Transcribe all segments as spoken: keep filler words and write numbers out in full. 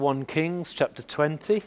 First Kings chapter twenty.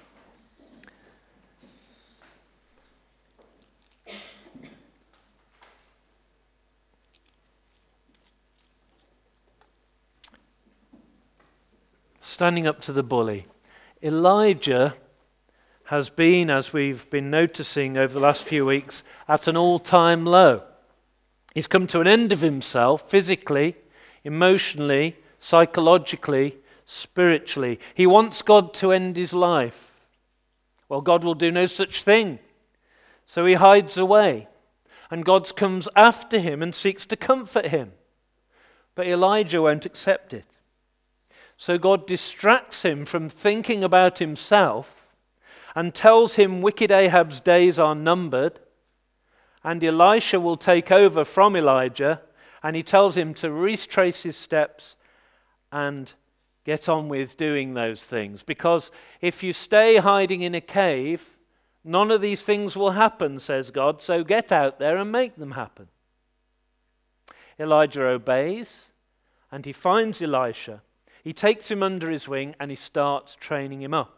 Standing up to the bully. Elijah has been, as we've been noticing over the last few weeks, at an all-time low. He's come to an end of himself, physically, emotionally, psychologically, spiritually. He wants God to end his life. Well, God will do no such thing. So he hides away. And God comes after him and seeks to comfort him. But Elijah won't accept it. So God distracts him from thinking about himself and tells him wicked Ahab's days are numbered. And Elisha will take over from Elijah, and he tells him to retrace his steps and get on with doing those things. Because if you stay hiding in a cave, none of these things will happen, says God, so get out there and make them happen. Elijah obeys, and he finds Elisha. He takes him under his wing, and he starts training him up.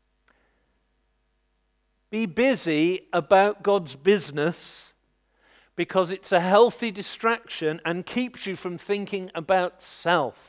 Be busy about God's business, because it's a healthy distraction and keeps you from thinking about self.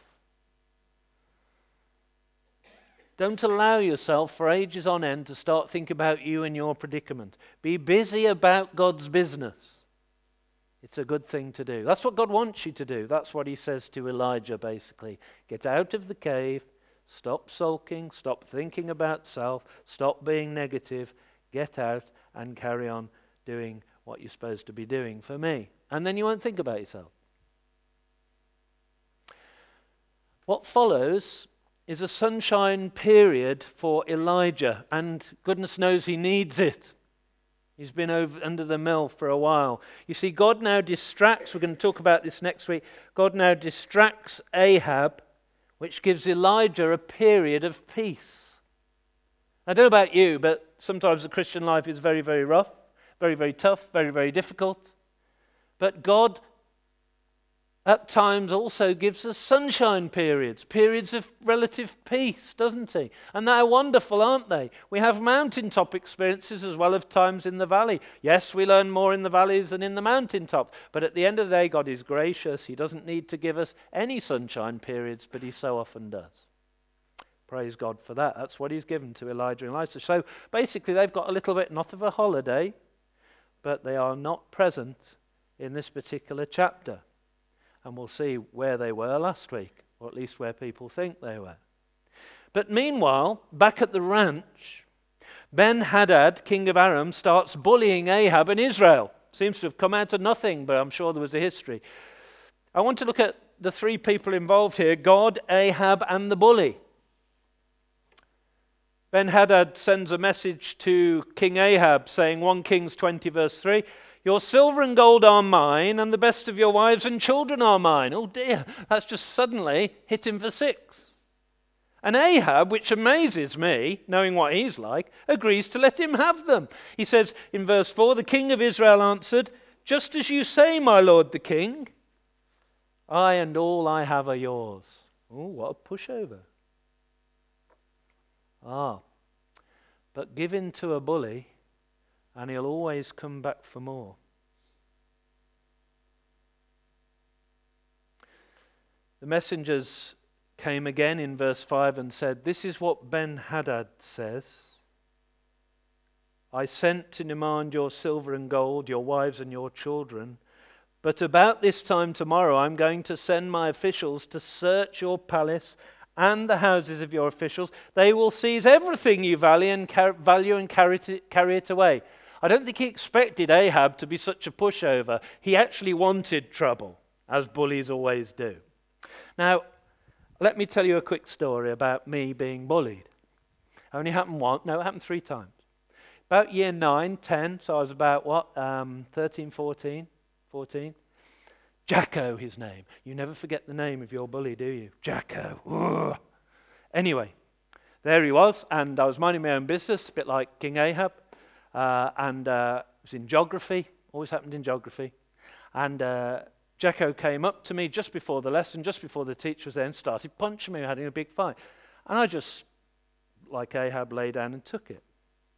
Don't allow yourself for ages on end to start thinking about you and your predicament. Be busy about God's business. It's a good thing to do. That's what God wants you to do. That's what he says to Elijah, basically. Get out of the cave, stop sulking, stop thinking about self, stop being negative, get out and carry on doing what you're supposed to be doing for me. And then you won't think about yourself. What follows is a sunshine period for Elijah, and goodness knows he needs it. He's been over under the mill for a while. You see, God now distracts, we're going to talk about this next week, God now distracts Ahab, which gives Elijah a period of peace. I don't know about you, but sometimes the Christian life is very, very rough, very, very tough, very, very difficult. But God at times also gives us sunshine periods, periods of relative peace, doesn't he? And they're wonderful, aren't they? We have mountaintop experiences as well as times in the valley. Yes, we learn more in the valleys than in the mountaintops, but at the end of the day, God is gracious. He doesn't need to give us any sunshine periods, but he so often does. Praise God for that. That's what he's given to Elijah and Elisha. So basically, they've got a little bit, not of a holiday, but they are not present in this particular chapter. And we'll see where they were last week, or at least where people think they were. But meanwhile, back at the ranch, Ben-Hadad, king of Aram, starts bullying Ahab and Israel. Seems to have come out of nothing, but I'm sure there was a history. I want to look at the three people involved here, God, Ahab, and the bully. Ben-Hadad sends a message to King Ahab saying, First Kings twenty verse three, your silver and gold are mine, and the best of your wives and children are mine. Oh dear, that's just suddenly hit him for six. And Ahab, which amazes me, knowing what he's like, agrees to let him have them. He says in verse four, the king of Israel answered, just as you say, my lord the king, I and all I have are yours. Oh, what a pushover. Ah, but give in to a bully, and he'll always come back for more. The messengers came again in verse five and said, this is what Ben-Hadad says. I sent to demand your silver and gold, your wives and your children, but about this time tomorrow I'm going to send my officials to search your palace and the houses of your officials. They will seize everything you value and, car- value and carry, it, carry it away. I don't think he expected Ahab to be such a pushover. He actually wanted trouble, as bullies always do. Now, let me tell you a quick story about me being bullied. It only happened once. No, it happened three times. About year nine, ten, so I was about, what, um, thirteen, fourteen, fourteen. Jacko, his name. You never forget the name of your bully, do you? Jacko. Ugh. Anyway, there he was, and I was minding my own business, a bit like King Ahab. Uh, and uh, it was in geography, always happened in geography. And uh, Jacko came up to me just before the lesson, just before the teacher was there, and started punching me, having a big fight. And I just like Ahab, lay down and took it.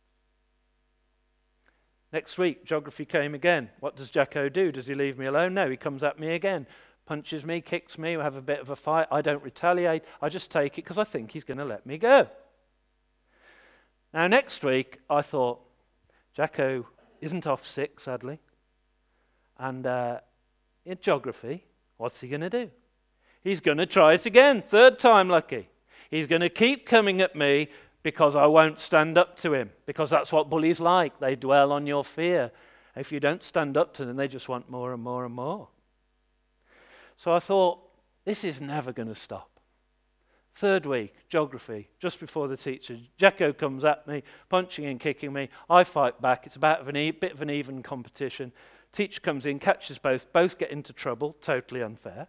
Next week, geography came again. What does Jacko do? Does he leave me alone? No, he comes at me again, punches me, kicks me, we have a bit of a fight. I don't retaliate. I just take it because I think he's going to let me go. Now, next week, I thought, Jacko isn't off sick, sadly. And uh, in geography, what's he going to do? He's going to try it again, third time lucky. He's going to keep coming at me because I won't stand up to him, because that's what bullies like. They dwell on your fear. If you don't stand up to them, they just want more and more and more. So I thought, this is never going to stop. Third week, geography, just before the teacher, Jacko comes at me, punching and kicking me. I fight back. It's about a e- bit of an even competition. Teacher comes in, catches both. Both get into trouble. Totally unfair.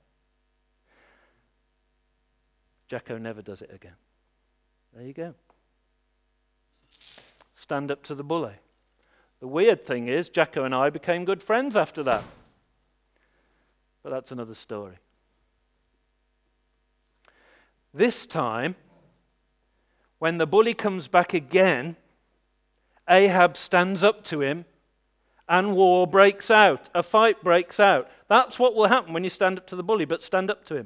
Jacko never does it again. There you go. Stand up to the bully. The weird thing is, Jacko and I became good friends after that. But that's another story. This time, when the bully comes back again, Ahab stands up to him and war breaks out. A fight breaks out. That's what will happen when you stand up to the bully, but stand up to him.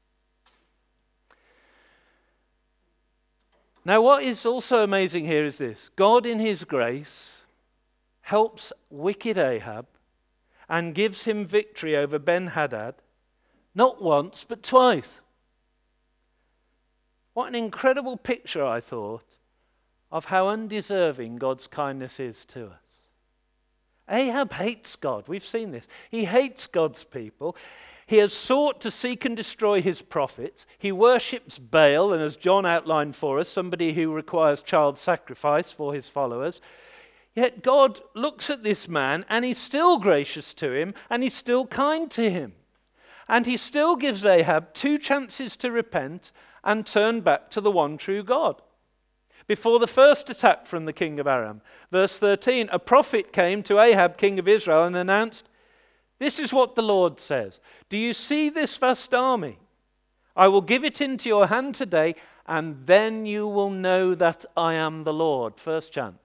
Now, what is also amazing here is this. God in his grace helps wicked Ahab and gives him victory over Ben-Hadad, not once, but twice. What an incredible picture, I thought, of how undeserving God's kindness is to us. Ahab hates God. We've seen this. He hates God's people. He has sought to seek and destroy his prophets. He worships Baal, and as John outlined for us, somebody who requires child sacrifice for his followers. Yet God looks at this man, and he's still gracious to him, and he's still kind to him. And he still gives Ahab two chances to repent and turn back to the one true God. Before the first attack from the king of Aram, verse thirteen, a prophet came to Ahab, king of Israel, and announced, "This is what the Lord says. Do you see this vast army? I will give it into your hand today, and then you will know that I am the Lord." First chance.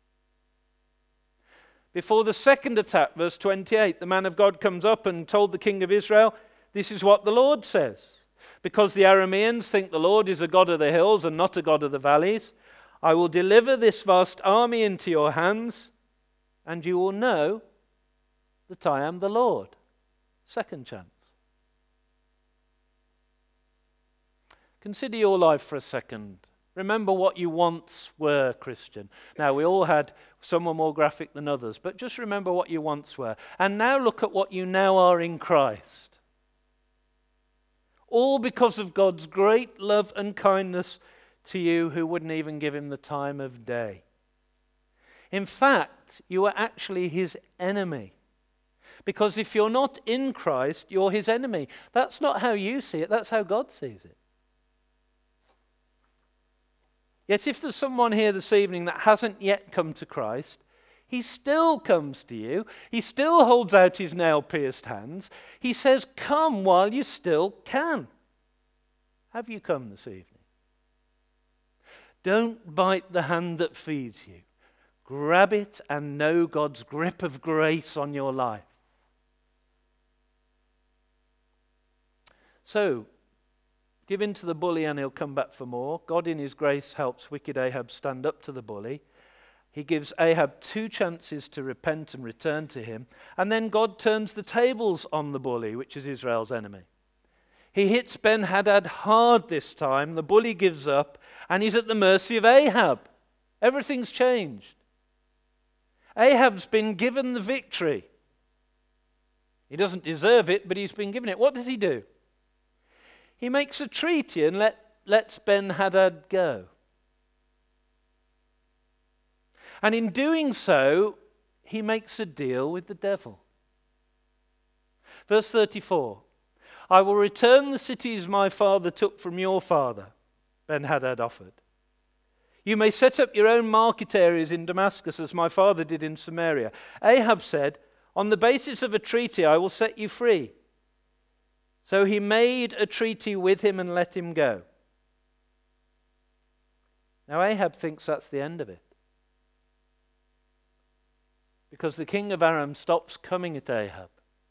Before the second attack, verse twenty-eight, the man of God comes up and told the king of Israel, "This is what the Lord says. Because the Arameans think the Lord is a God of the hills and not a God of the valleys, I will deliver this vast army into your hands, and you will know that I am the Lord." Second chance. Consider your life for a second. Remember what you once were, Christian. Now, we all had, some were more graphic than others, but just remember what you once were. And now look at what you now are in Christ. All because of God's great love and kindness to you, who wouldn't even give him the time of day. In fact, you are actually his enemy. Because if you're not in Christ, you're his enemy. That's not how you see it, that's how God sees it. Yet if there's someone here this evening that hasn't yet come to Christ, he still comes to you. He still holds out his nail-pierced hands. He says, come while you still can. Have you come this evening? Don't bite the hand that feeds you. Grab it and know God's grip of grace on your life. So, give in to the bully and he'll come back for more. God in his grace helps wicked Ahab stand up to the bully. He gives Ahab two chances to repent and return to him. And then God turns the tables on the bully, which is Israel's enemy. He hits Ben-Hadad hard this time. The bully gives up and he's at the mercy of Ahab. Everything's changed. Ahab's been given the victory. He doesn't deserve it, but he's been given it. What does he do? He makes a treaty and let, lets Ben-Hadad go. And in doing so, he makes a deal with the devil. Verse thirty-four, I will return the cities my father took from your father, Ben-Hadad offered. You may set up your own market areas in Damascus as my father did in Samaria. Ahab said, on the basis of a treaty I will set you free. So he made a treaty with him and let him go. Now Ahab thinks that's the end of it, because the king of Aram stops coming at Ahab,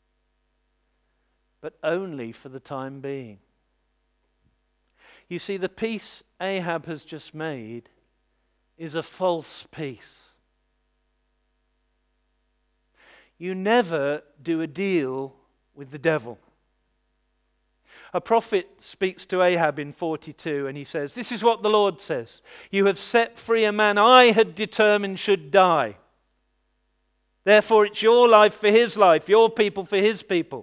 but only for the time being. You see, the peace Ahab has just made is a false peace. You never do a deal with the devil. A prophet speaks to Ahab in forty-two and he says, "This is what the Lord says. You have set free a man I had determined should die. Therefore it's your life for his life, your people for his people."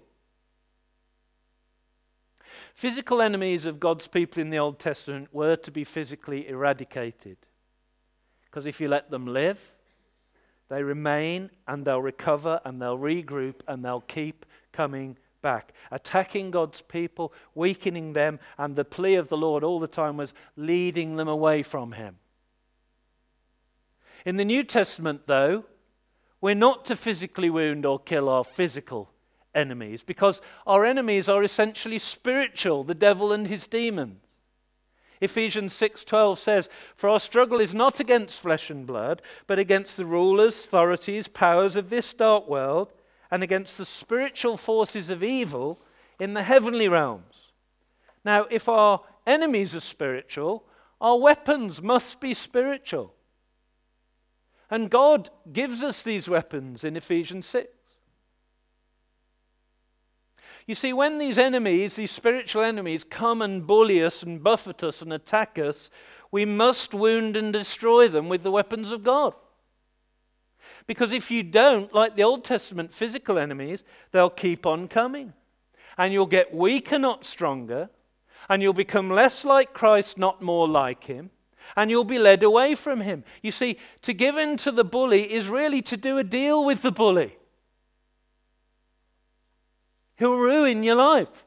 Physical enemies of God's people in the Old Testament were to be physically eradicated. Because if you let them live, they remain and they'll recover and they'll regroup and they'll keep coming back. Attacking God's people, weakening them, and the plea of the Lord all the time was leading them away from Him. In the New Testament, though, we're not to physically wound or kill our physical enemies, because our enemies are essentially spiritual, the devil and his demons. Ephesians six twelve says, "For our struggle is not against flesh and blood, but against the rulers, authorities, powers of this dark world, and against the spiritual forces of evil in the heavenly realms." Now, if our enemies are spiritual, our weapons must be spiritual. And God gives us these weapons in Ephesians six. You see, when these enemies, these spiritual enemies, come and bully us and buffet us and attack us, we must wound and destroy them with the weapons of God. Because if you don't, like the Old Testament physical enemies, they'll keep on coming. And you'll get weaker, not stronger. And you'll become less like Christ, not more like Him. And you'll be led away from Him. You see, to give in to the bully is really to do a deal with the bully. He'll ruin your life.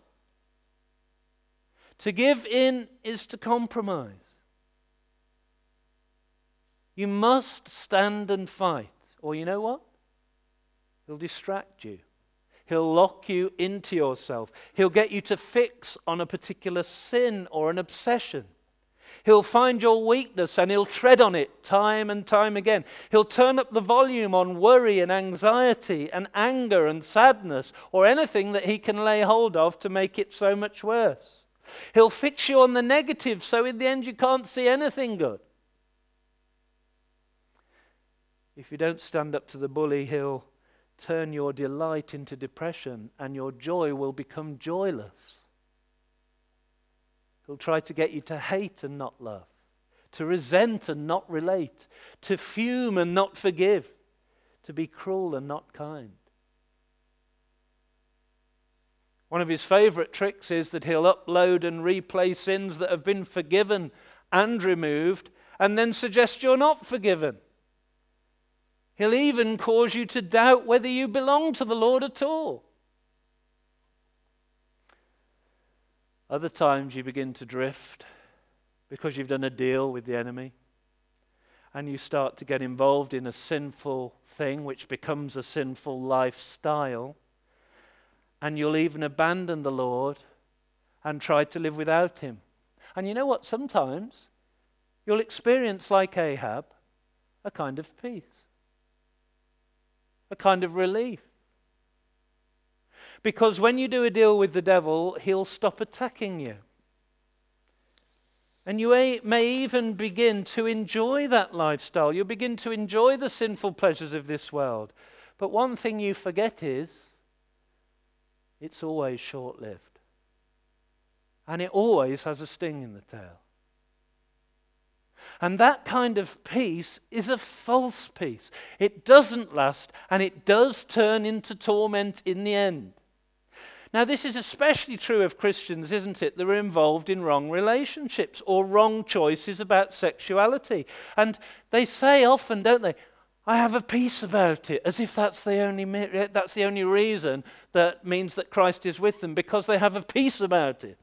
To give in is to compromise. You must stand and fight, or you know what? He'll distract you. He'll lock you into yourself. He'll get you to fix on a particular sin or an obsession. He'll find your weakness and he'll tread on it time and time again. He'll turn up the volume on worry and anxiety and anger and sadness, or anything that he can lay hold of to make it so much worse. He'll fix you on the negative, so in the end you can't see anything good. If you don't stand up to the bully, he'll turn your delight into depression and your joy will become joyless. He'll try to get you to hate and not love, to resent and not relate, to fume and not forgive, to be cruel and not kind. One of his favorite tricks is that he'll upload and replay sins that have been forgiven and removed, and then suggest you're not forgiven. He'll even cause you to doubt whether you belong to the Lord at all. Other times you begin to drift because you've done a deal with the enemy, and you start to get involved in a sinful thing which becomes a sinful lifestyle, and you'll even abandon the Lord and try to live without Him. And you know what? Sometimes you'll experience, like Ahab, a kind of peace, a kind of relief. Because when you do a deal with the devil, he'll stop attacking you. And you may even begin to enjoy that lifestyle. You'll begin to enjoy the sinful pleasures of this world. But one thing you forget is, it's always short-lived. And it always has a sting in the tail. And that kind of peace is a false peace. It doesn't last, and it does turn into torment in the end. Now, this is especially true of Christians, isn't it? That are involved in wrong relationships or wrong choices about sexuality. And they say often, don't they, I have a peace about it, as if that's the only that's the only reason that means that Christ is with them, because they have a peace about it.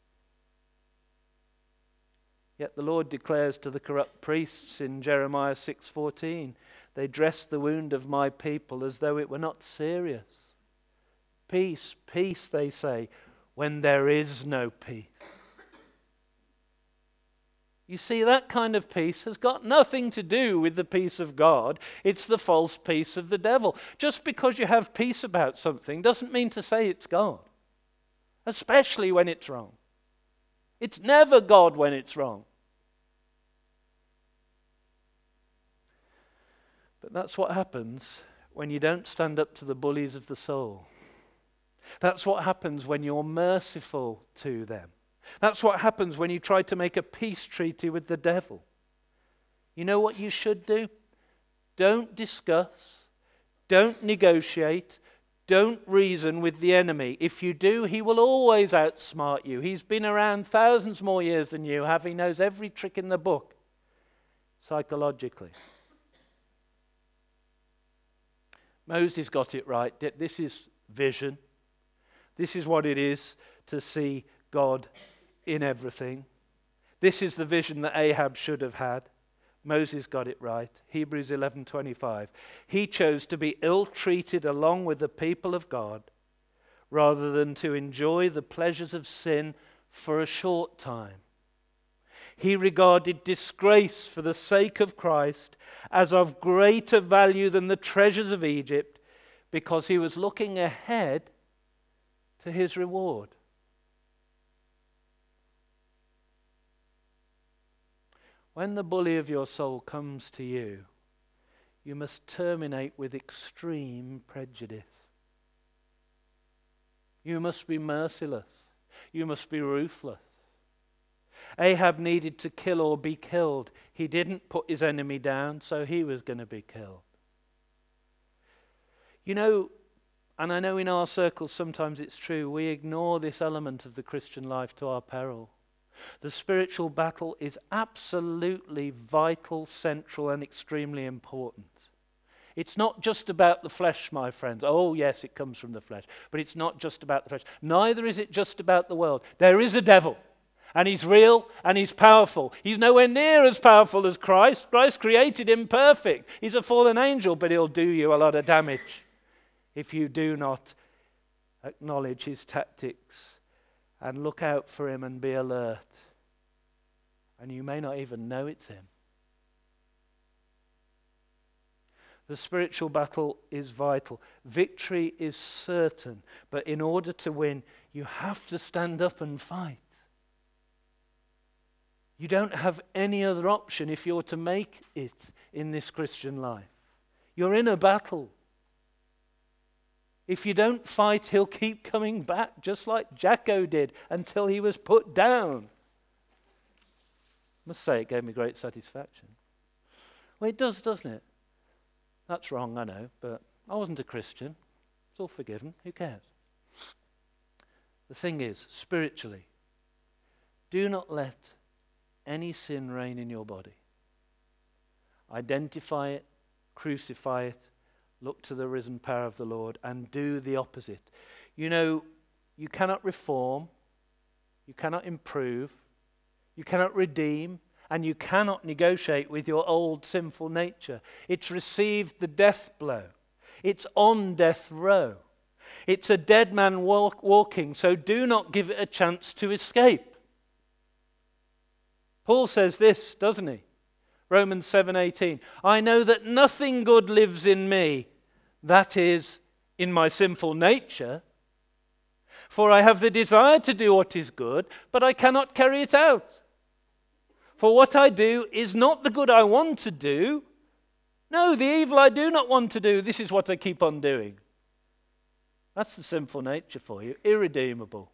Yet the Lord declares to the corrupt priests in Jeremiah six fourteen, they dress the wound of my people as though it were not serious. Peace, peace, they say, when there is no peace. You see, that kind of peace has got nothing to do with the peace of God. It's the false peace of the devil. Just because you have peace about something doesn't mean to say it's God, especially when it's wrong. It's never God when it's wrong. But that's what happens when you don't stand up to the bullies of the soul. That's what happens when you're merciful to them. That's what happens when you try to make a peace treaty with the devil. You know what you should do? Don't discuss, don't negotiate, don't reason with the enemy. If you do, he will always outsmart you. He's been around thousands more years than you have. He knows every trick in the book, psychologically. Moses got it right. This is vision. This is what it is to see God in everything. This is the vision that Ahab should have had. Moses got it right. Hebrews eleven twenty-five. He chose to be ill-treated along with the people of God rather than to enjoy the pleasures of sin for a short time. He regarded disgrace for the sake of Christ as of greater value than the treasures of Egypt because he was looking ahead to his reward. When the bully of your soul comes to you, you must terminate with extreme prejudice. You must be merciless. You must be ruthless. Ahab needed to kill or be killed. He didn't put his enemy down, so he was going to be killed. You know, and I know in our circles sometimes it's true, we ignore this element of the Christian life to our peril. The spiritual battle is absolutely vital, central, and extremely important. It's not just about the flesh, my friends. Oh, yes, it comes from the flesh. But it's not just about the flesh. Neither is it just about the world. There is a devil, and he's real, and he's powerful. He's nowhere near as powerful as Christ. Christ created him perfect. He's a fallen angel, but he'll do you a lot of damage if you do not acknowledge his tactics and look out for him and be alert. And you may not even know it's him. The spiritual battle is vital. Victory is certain. But in order to win, you have to stand up and fight. You don't have any other option if you're to make it in this Christian life. You're in a battle. If you don't fight, he'll keep coming back, just like Jacko did, until he was put down. I must say, it gave me great satisfaction. Well, it does, doesn't it? That's wrong, I know, but I wasn't a Christian. It's all forgiven. Who cares? The thing is, spiritually, do not let any sin reign in your body. Identify it, crucify it, look to the risen power of the Lord, and do the opposite. You know, you cannot reform, you cannot improve, you cannot redeem, and you cannot negotiate with your old sinful nature. It's received the death blow. It's on death row. It's a dead man walk, walking, so do not give it a chance to escape. Paul says this, doesn't he? Romans seven eighteen. I know that nothing good lives in me, that is, in my sinful nature. For I have the desire to do what is good, but I cannot carry it out. For what I do is not the good I want to do. No, the evil I do not want to do, this is what I keep on doing. That's the sinful nature for you, irredeemable.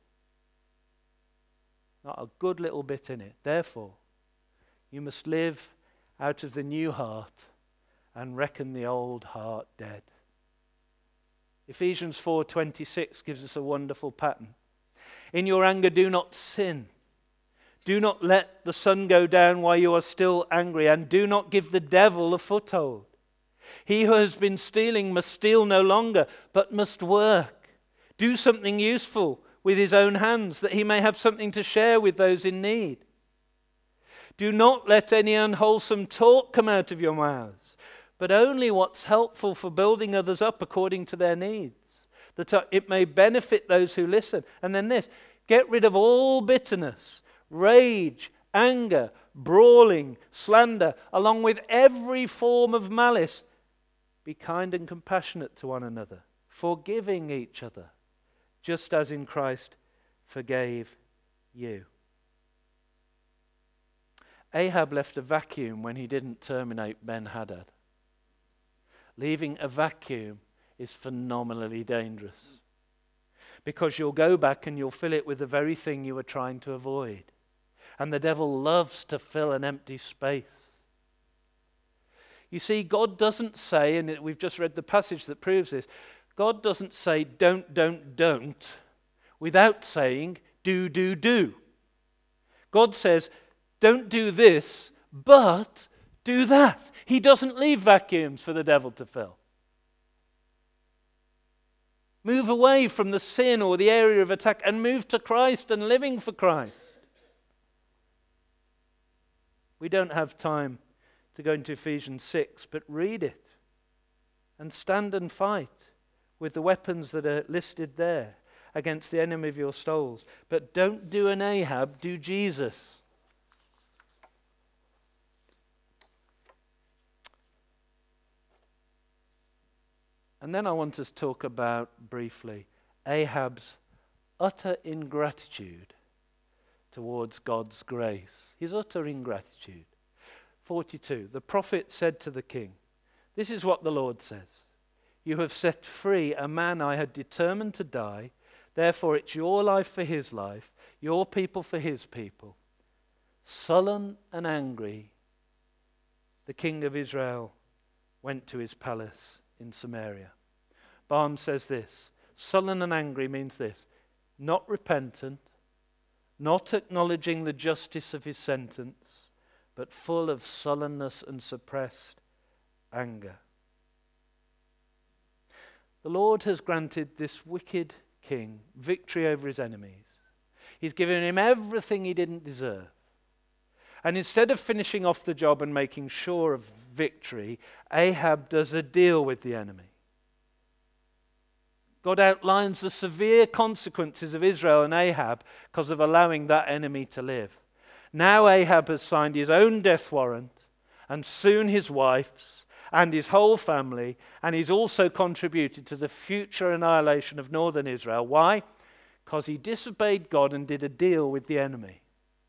Not a good little bit in it. Therefore, you must live out of the new heart and reckon the old heart dead. Ephesians four twenty-six gives us a wonderful pattern. In your anger, do not sin. Do not let the sun go down while you are still angry, and do not give the devil a foothold. He who has been stealing must steal no longer, but must work. Do something useful with his own hands, that he may have something to share with those in need. Do not let any unwholesome talk come out of your mouths, but only what's helpful for building others up according to their needs, that it may benefit those who listen. And then this, get rid of all bitterness, rage, anger, brawling, slander, along with every form of malice. Be kind and compassionate to one another, forgiving each other, just as in Christ forgave you. Ahab left a vacuum when he didn't terminate Ben-Hadad. Leaving a vacuum is phenomenally dangerous, because you'll go back and you'll fill it with the very thing you were trying to avoid. And the devil loves to fill an empty space. You see, God doesn't say, and we've just read the passage that proves this, God doesn't say don't, don't, don't, without saying do, do, do. God says don't do this, but do that. He doesn't leave vacuums for the devil to fill. Move away from the sin or the area of attack and move to Christ and living for Christ. We don't have time to go into Ephesians six, but read it and stand and fight with the weapons that are listed there against the enemy of your souls. But don't do an Ahab, do Jesus. And then I want us to talk about, briefly, Ahab's utter ingratitude towards God's grace. His utter ingratitude. forty-two, the prophet said to the king, this is what the Lord says, you have set free a man I had determined to die, therefore it's your life for his life, your people for his people. Sullen and angry, the king of Israel went to his palace in Samaria. Barnes says this, sullen and angry means this, not repentant, not acknowledging the justice of his sentence, but full of sullenness and suppressed anger. The Lord has granted this wicked king victory over his enemies. He's given him everything he didn't deserve. And instead of finishing off the job and making sure of victory, Ahab does a deal with the enemy. God outlines the severe consequences of Israel and Ahab because of allowing that enemy to live. Now Ahab has signed his own death warrant, and soon his wife's and his whole family, and he's also contributed to the future annihilation of northern Israel. Why? Because he disobeyed God and did a deal with the enemy.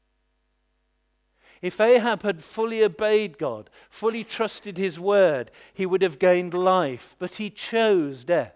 If Ahab had fully obeyed God, fully trusted his word, he would have gained life, but he chose death.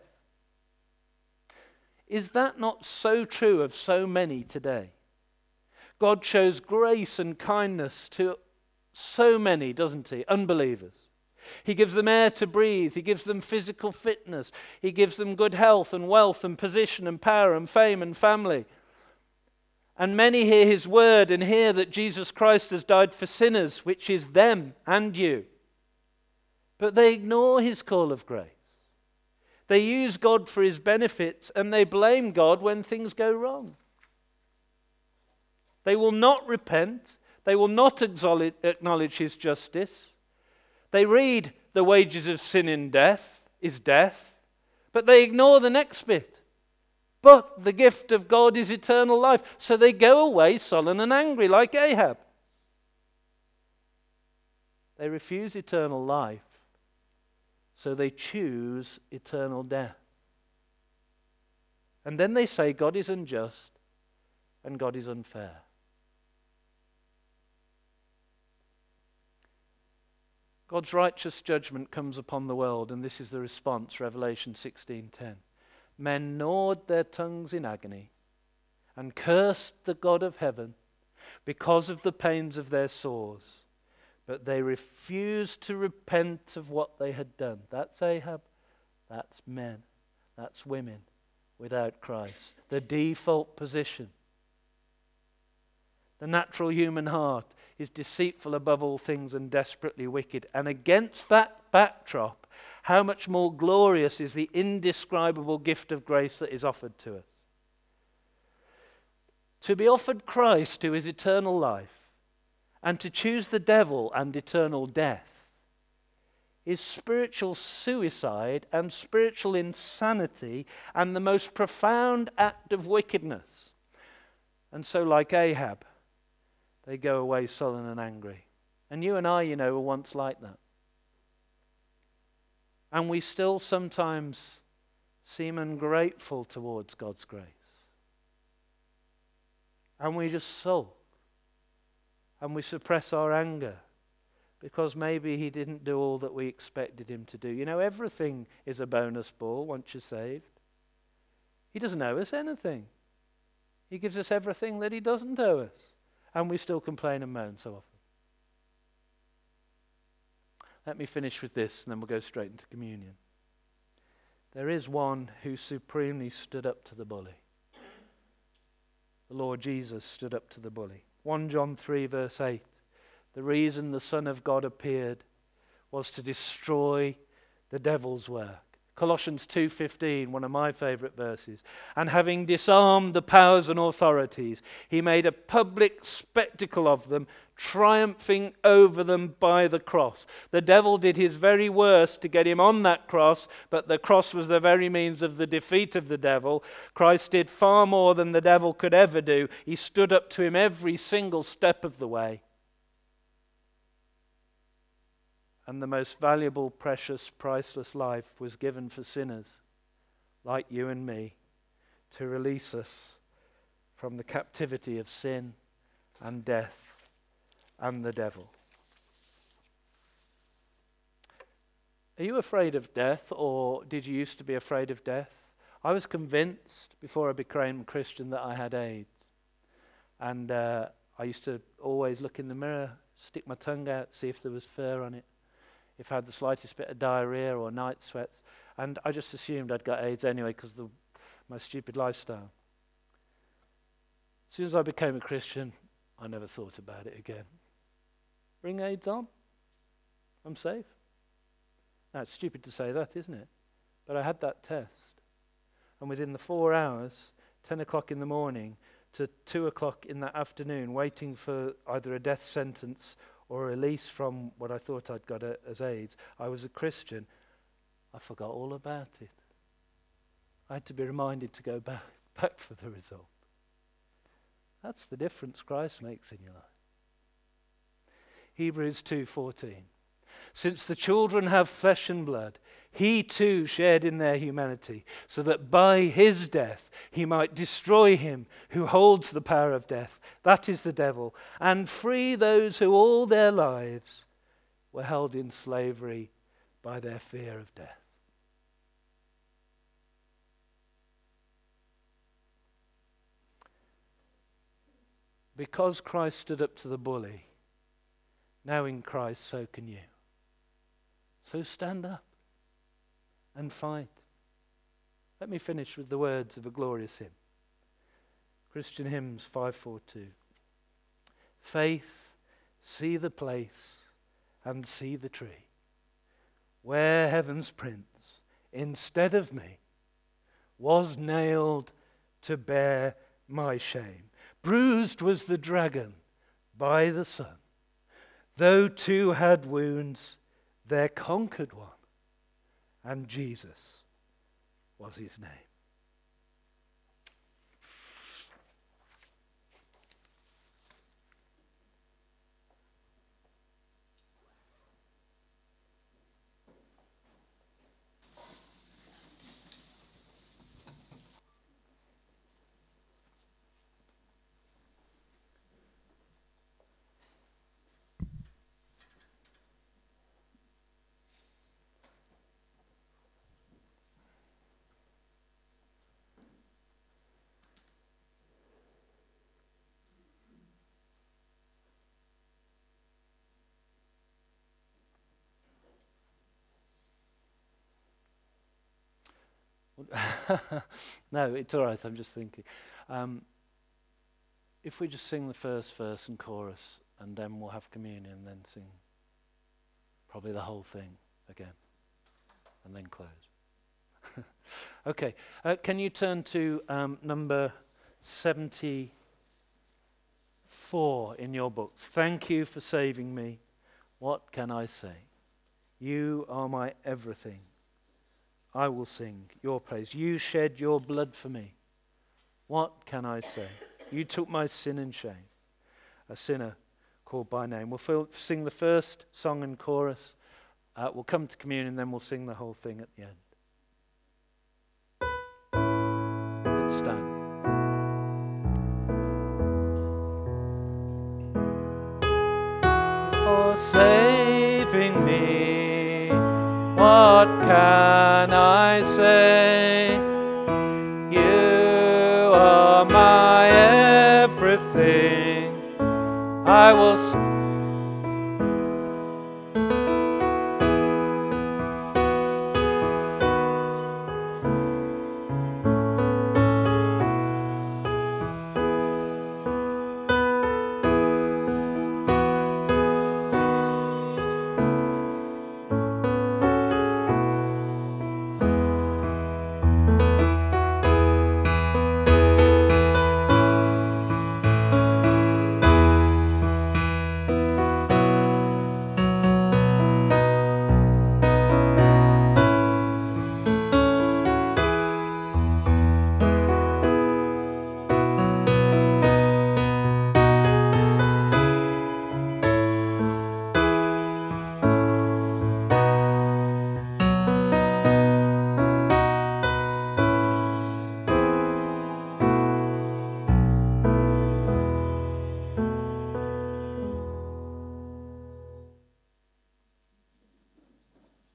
Is that not so true of so many today? God shows grace and kindness to so many, doesn't he? Unbelievers. He gives them air to breathe. He gives them physical fitness. He gives them good health and wealth and position and power and fame and family. And many hear his word and hear that Jesus Christ has died for sinners, which is them and you. But they ignore his call of grace. They use God for his benefits and they blame God when things go wrong. They will not repent. They will not acknowledge his justice. They read the wages of sin in death is death, but they ignore the next bit. But the gift of God is eternal life. So they go away sullen and angry like Ahab. They refuse eternal life, so they choose eternal death. And then they say God is unjust and God is unfair. God's righteous judgment comes upon the world, and this is the response, Revelation sixteen ten. Men gnawed their tongues in agony and cursed the God of heaven because of the pains of their sores, but they refused to repent of what they had done. That's Ahab, that's men, that's women without Christ. The default position. The natural human heart is deceitful above all things and desperately wicked. And against that backdrop, how much more glorious is the indescribable gift of grace that is offered to us. To be offered Christ, who is eternal life, and to choose the devil and eternal death is spiritual suicide and spiritual insanity and the most profound act of wickedness. And so, like Ahab, they go away sullen and angry. And you and I, you know, were once like that. And we still sometimes seem ungrateful towards God's grace. And we just sulk. And we suppress our anger because maybe he didn't do all that we expected him to do. You know, everything is a bonus ball once you're saved. He doesn't owe us anything. He gives us everything that he doesn't owe us. And we still complain and moan so often. Let me finish with this, and then we'll go straight into communion. There is one who supremely stood up to the bully. The Lord Jesus stood up to the bully. First John three verse eight. The reason the Son of God appeared was to destroy the devil's work. Colossians two fifteen, one of my favourite verses. And having disarmed the powers and authorities, he made a public spectacle of them, triumphing over them by the cross. The devil did his very worst to get him on that cross, but the cross was the very means of the defeat of the devil. Christ did far more than the devil could ever do. He stood up to him every single step of the way. And the most valuable, precious, priceless life was given for sinners like you and me to release us from the captivity of sin and death and the devil. Are you afraid of death, or did you used to be afraid of death? I was convinced before I became a Christian that I had AIDS. And uh, I used to always look in the mirror, stick my tongue out, see if there was fur on it, if I had the slightest bit of diarrhea or night sweats. And I just assumed I'd got AIDS anyway because of my stupid lifestyle. As soon as I became a Christian, I never thought about it again. Bring AIDS on. I'm safe. Now, it's stupid to say that, isn't it? But I had that test. And within the four hours, ten o'clock in the morning to two o'clock in the afternoon, waiting for either a death sentence or a release from what I thought I'd got a, as AIDS, I was a Christian. I forgot all about it. I had to be reminded to go back, back for the result. That's the difference Christ makes in your life. Hebrews two fourteen. Since the children have flesh and blood, he too shared in their humanity, so that by his death he might destroy him who holds the power of death, that is the devil, and free those who all their lives were held in slavery by their fear of death. Because Christ stood up to the bully, now in Christ so can you. So stand up and fight. Let me finish with the words of a glorious hymn. Christian Hymns five forty-two. Faith, see the place and see the tree, where heaven's prince, instead of me, was nailed to bear my shame. Bruised was the dragon by the sun, though two had wounds, there conquered one, and Jesus was his name. No, it's all right, I'm just thinking. Um, if we just sing the first verse and chorus, and then we'll have communion, and then sing probably the whole thing again, and then close. Okay, uh, can you turn to um, number seventy-four in your books? Thank you for saving me. What can I say? You are my everything. I will sing your praise. You shed your blood for me. What can I say? You took my sin and shame. a sinner called by name. We'll feel, sing the first song and chorus. Uh, we'll come to communion, then we'll sing the whole thing at the end. Let's stand. For saving me, what can I say?